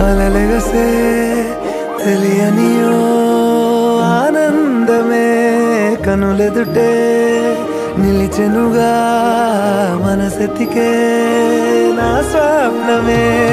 అలలెగసే తెలియనియో ఆనందమే కనులెదుటే నిలిచెనుగా మనసెతికే నా స్వప్నమే